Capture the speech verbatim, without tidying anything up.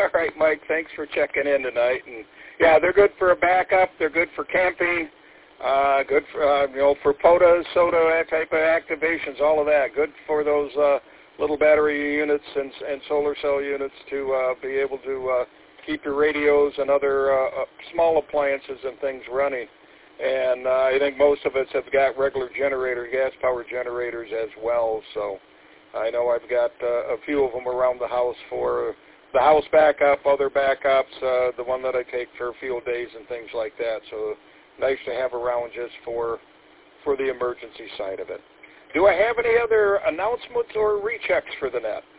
All right, Mike, thanks for checking in tonight. And yeah, they're good for a backup. They're good for camping. Uh, good for, uh, you know, for P O T As, SOTA, that type of activations, all of that. Good for those uh, little battery units and, and solar cell units to uh, be able to uh, keep your radios and other uh, uh, small appliances and things running. And uh, I think most of us have got regular generator, gas-powered generators as well. So I know I've got uh, a few of them around the house for the house backup, other backups, uh, the one that I take for field days and things like that. So nice to have around just for for the emergency side of it. Do I have any other announcements or rechecks for the net?